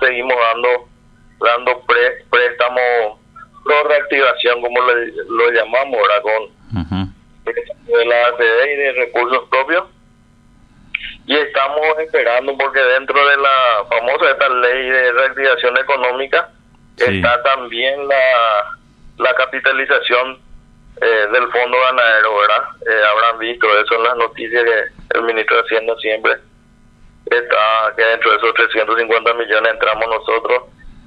seguimos dando préstamos pro reactivación, como lo llamamos ahora, con de la ACD y de recursos propios. Y estamos esperando, porque dentro de la famosa esta ley de reactivación económica está también la capitalización del fondo ganadero, ¿verdad? Habrán visto eso en las noticias, que el ministro de Hacienda siempre está, que dentro de esos 350 millones entramos nosotros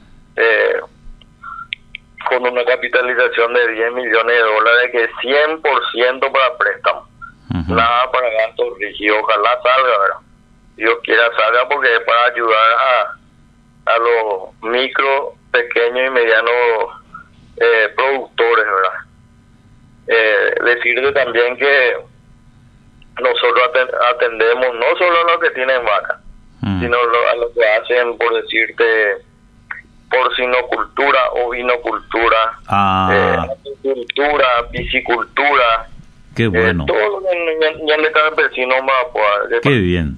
con una capitalización de 10 millones de dólares, que es 100% para préstamos, nada para gastos rígidos. Ojalá salga, ¿verdad? Dios quiera salga, porque es para ayudar a los micro, pequeños y medianos productores, ¿verdad? Decirte también que nosotros atendemos no solo a los que tienen vaca, sino a los que hacen, por decirte, porcinocultura, ovinocultura, agricultura, piscicultura. Qué bueno. Todo ya le cabe vecino más. Qué bien.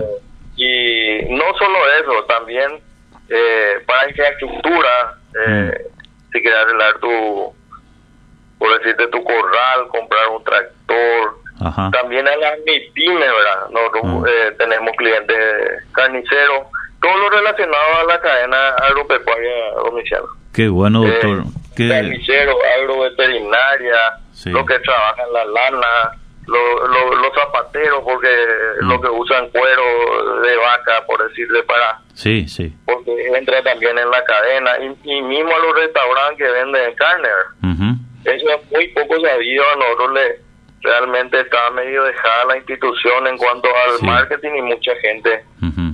Y no solo eso, también para infraestructura, si quieres arreglar por decirte, tu corral, comprar un tractor. También a las MIPYME, ¿verdad? Nosotros tenemos clientes carniceros, todo lo relacionado a la cadena agropecuaria domiciliaria. Qué bueno, doctor. Carniceros, agroveterinaria, los que trabajan la lana, los zapateros, porque los que usan cuero de vaca, por decirle, para... Sí. Porque entra también en la cadena, y mismo a los restaurantes que venden carne. Eso es muy poco sabido. A nosotros realmente estaba medio dejada la institución en cuanto al marketing, y mucha gente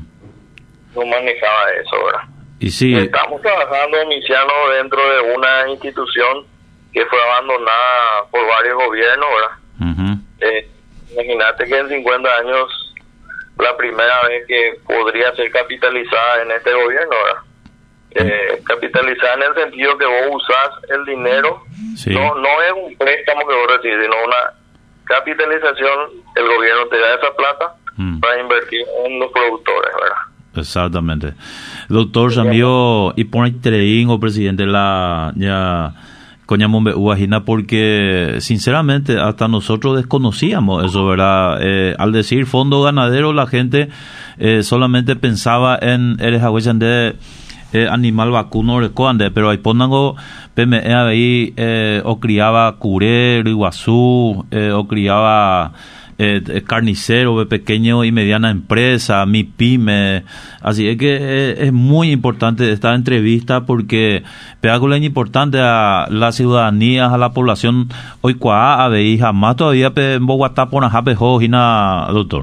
no manejaba eso, ¿verdad? Y sí, estamos trabajando, Domiciano, dentro de una institución que fue abandonada por varios gobiernos, ¿verdad? Imagínate que en 50 años, la primera vez que podría ser capitalizada en este gobierno, ¿verdad? Capitalizada en el sentido que vos usás el dinero, no es un préstamo que vos recibís, sino una capitalización. El gobierno te da esa plata para invertir en los productores, ¿verdad? Exactamente. Doctor Samio, y por o presidente la ya coñamombe uajina, porque sinceramente hasta nosotros desconocíamos eso, ¿verdad? Al decir fondo ganadero, la gente solamente pensaba en el de animal vacuno recuande, pero ahí ponango PME ahí o criaba curero, iguazú, o criaba carnicero de pequeño y mediana empresa, MIPYME. Así es que es muy importante esta entrevista, porque pedáculo es importante a la ciudadanía, a la población hoy cuá veí jamás todavía en Bogotá por una doctor.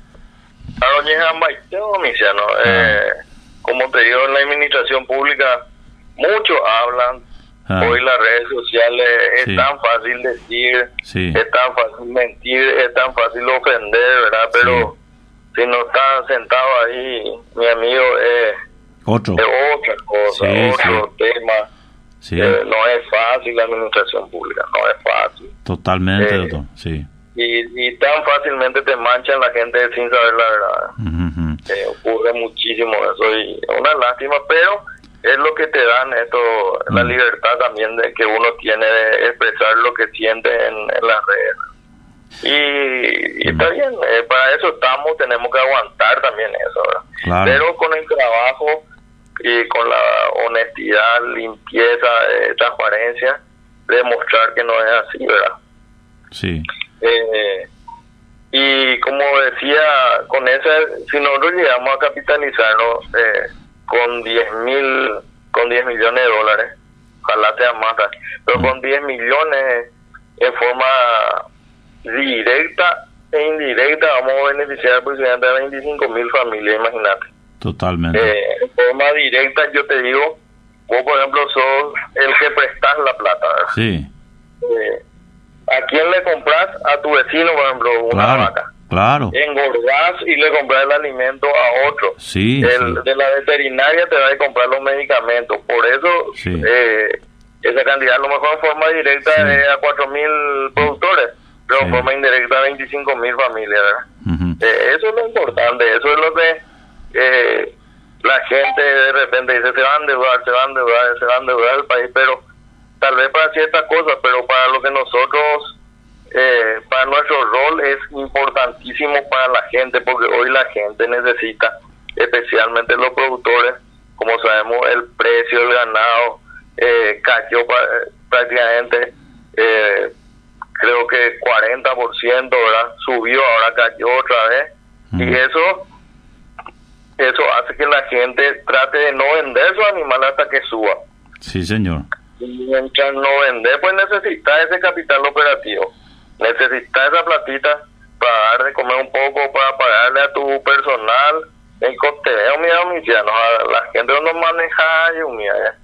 Como te digo, en la administración pública muchos hablan. Hoy las redes sociales es tan fácil decir, es tan fácil mentir, es tan fácil ofender, ¿verdad? Pero si no está sentado ahí, mi amigo, es otra cosa, otro tema. No es fácil la administración pública, no es fácil. Totalmente, doctor, y tan fácilmente te manchan la gente sin saber la verdad. Ocurre muchísimo eso, y es una lástima, pero es lo que te dan esto, la libertad también de que uno tiene de expresar lo que siente en las redes. Y está bien, para eso tenemos que aguantar también eso, ¿verdad? Claro. Pero con el trabajo y con la honestidad, limpieza, transparencia, demostrar que no es así, ¿verdad? Sí. Y como decía, si nosotros llegamos a capitalizarnos con 10 millones de dólares, ojalá sea más, pero con 10 millones en forma directa e indirecta vamos a beneficiar aproximadamente a 25,000 familias, imagínate. Totalmente. En forma directa, yo te digo, vos por ejemplo sos el que prestas la plata, ¿verdad? Sí. ¿A quién le compras? A tu vecino, por ejemplo, una vaca. Claro. Engordás y le compras el alimento a otro. Sí. De la veterinaria te va a comprar los medicamentos. Por eso, esa cantidad, a lo mejor en forma directa es a 4,000 productores, pero en forma indirecta a 25,000 familias, ¿verdad? Eso es lo importante, eso es la gente de repente dice se va a endeudar el país, pero tal vez para ciertas cosas, pero para lo que nosotros, para nuestro rol es importantísimo para la gente, porque hoy la gente necesita, especialmente los productores, como sabemos el precio del ganado cayó prácticamente, creo que 40%, ¿verdad? Subió, ahora cayó otra vez, y eso hace que la gente trate de no vender su animal hasta que suba. Sí, señor. Y mientras no vender, pues necesita ese capital operativo, necesita esa platita para dar de comer un poco, para pagarle a tu personal el costeo, mira, a la gente no maneja, mira,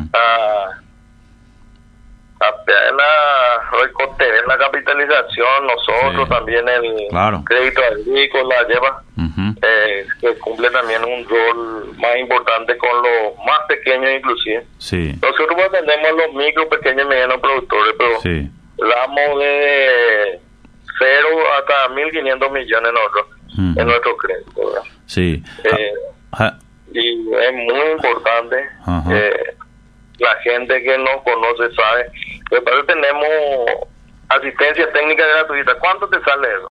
la capitalización, nosotros sí. También el crédito agrícola lleva, que cumple también un rol más importante con los más pequeños inclusive. Sí. Nosotros atendemos a los micro, pequeños y medianos productores, pero sí. Damos de 0 hasta 1.500 millones en nuestro crédito, ¿verdad? Sí. Y es muy importante, la gente que nos conoce sabe. Después tenemos asistencia técnica gratuita. ¿Cuánto te sale eso?